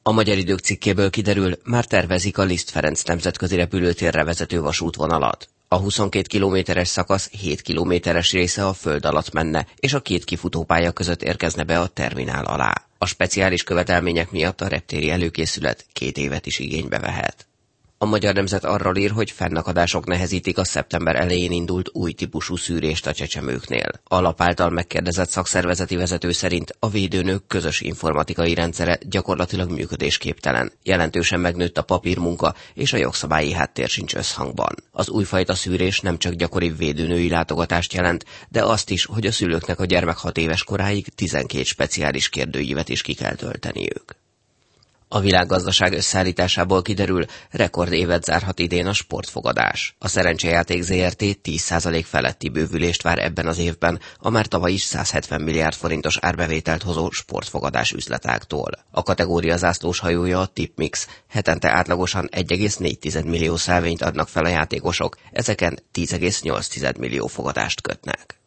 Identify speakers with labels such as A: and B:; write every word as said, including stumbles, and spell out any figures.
A: A Magyar Idők cikkéből kiderül, már tervezik a Liszt Ferenc nemzetközi repülőtérre vezető vasútvonalat. A huszonkét kilométeres szakasz hét kilométeres része a föld alatt menne, és a két kifutópálya között érkezne be a terminál alá. A speciális követelmények miatt a reptéri előkészület két évet is igénybe vehet. A Magyar Nemzet arról ír, hogy fennakadások nehezítik a szeptember elején indult új típusú szűrést a csecsemőknél. A lap által megkérdezett szakszervezeti vezető szerint a védőnők közös informatikai rendszere gyakorlatilag működésképtelen. Jelentősen megnőtt a papírmunka, és a jogszabályi háttér sincs összhangban. Az újfajta szűrés nem csak gyakoribb védőnői látogatást jelent, de azt is, hogy a szülőknek a gyermek hat éves koráig tizenkét speciális kérdőívet is ki kell tölteniük. A világgazdaság összeállításából kiderül, rekordévet zárhat idén a sportfogadás. A Szerencsejáték zé er té tíz százalék feletti bővülést vár ebben az évben, a már tavaly is százhetven milliárd forintos árbevételt hozó sportfogadás üzletágtól. A kategória zászlós hajója a Tipmix. Hetente átlagosan egy egész négy millió szállvényt adnak fel a játékosok, ezeken tíz egész nyolc millió fogadást kötnek.